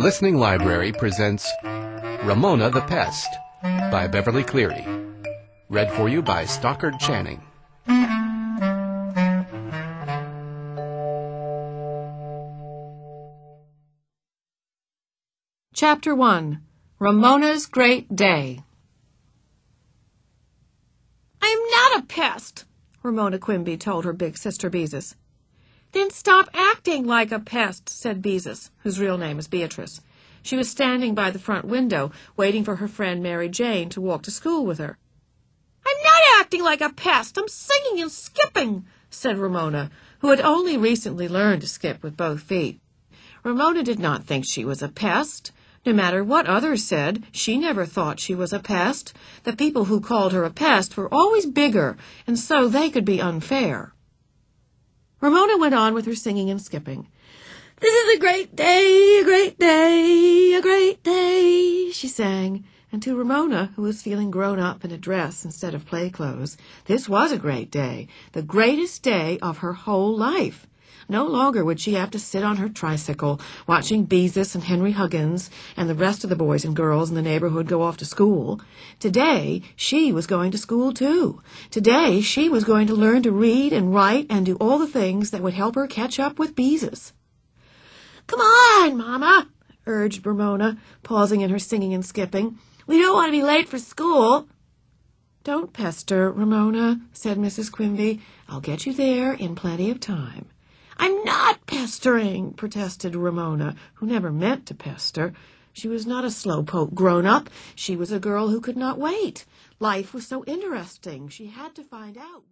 Listening Library presents Ramona the Pest by Beverly Cleary. Read for you by Stockard Channing. Chapter 1. Ramona's Great Day. I'm not a pest, Ramona Quimby told her big sister Beezus. Then stop acting like a pest, said Beezus, whose real name is Beatrice. She was standing by the front window, waiting for her friend Mary Jane to walk to school with her. I'm not acting like a pest. I'm singing and skipping, said Ramona, who had only recently learned to skip with both feet. Ramona did not think she was a pest. No matter what others said, she never thought she was a pest. The people who called her a pest were always bigger, and so they could be unfair. Ramona went on with her singing and skipping. This is a great day, a great day, a great day, she sang. And to Ramona, who was feeling grown up in a dress instead of play clothes, this was a great day, the greatest day of her whole life. No longer would she have to sit on her tricycle, watching Beezus and Henry Huggins and the rest of the boys and girls in the neighborhood go off to school. Today, she was going to school too. Today, she was going to learn to read and write and do all the things that would help her catch up with Beezus. Come on, Mama, urged Ramona, pausing in her singing and skipping. We don't want to be late for school. Don't pester, Ramona, said Mrs. Quimby. I'll get you there in plenty of time. I'm not pestering, protested Ramona, who never meant to pester. She was not a slowpoke grown-up. She was a girl who could not wait. Life was so interesting. She had to find out.